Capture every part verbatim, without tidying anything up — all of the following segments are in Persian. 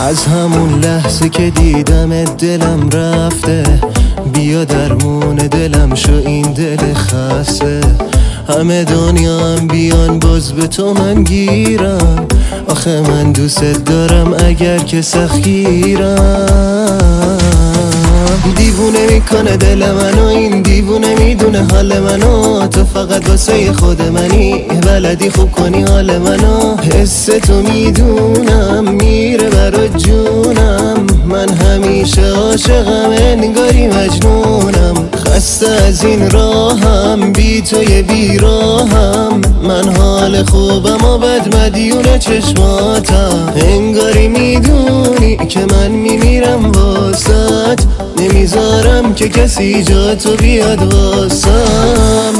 از همون لحظه که دیدم دلم رفته، بیا درمون دلم شو این دل خسته. همه دنیا هم بیان باز به تو من گیرم، آخه من دوست دارم اگر که سختگیرم. دیوونه میکنه دل منو این دیوونه میدونه حال منو، تو فقط واسه خود منی بلدی خوب کنی حال منو. حس تو میدونم میره برا جونم، من همیشه عاشقم انگاری مجنونم. خسته از این راهم بی توی بیراهم، من حال خوبم و بد مدیون چشماتم. انگاری میدونی که من میمیرم واسط، نمیذارم که کسی جا تو بیاد واسم.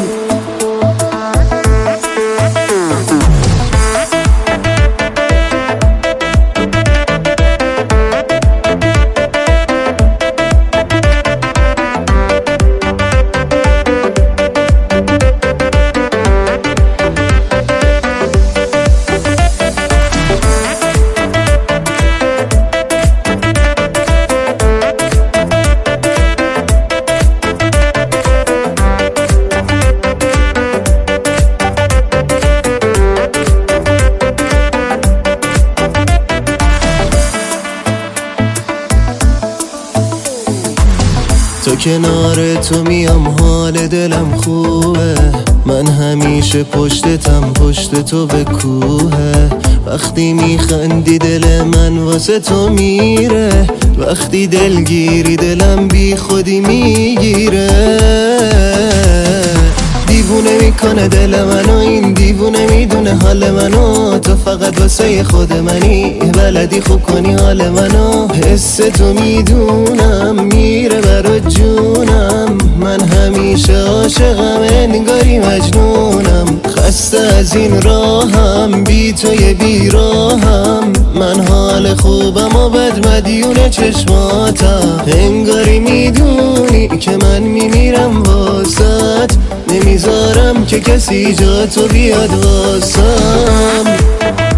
تو کنار تو میام حال دلم خوبه، من همیشه پشتتم پشت تو به کوهه. وقتی میخندی دل من واسه تو میره، وقتی دلگیری دلم بی خودی میگیره. دیوونه میکنه دل منو این دیوونه میدونه حال منو، تو فقط واسه خود منی بلدی خوب کنی حال منو. حس تو میدونم میره برا جونم، من همیشه عاشقم انگاری مجنونم. خسته از این راهم بی توی بیراهم، من حال خوبم و بد مدیون چشماتم. انگاری میدونی که من میمیرم واسط، نمیذارم که کسی جا تو بیاد واسم.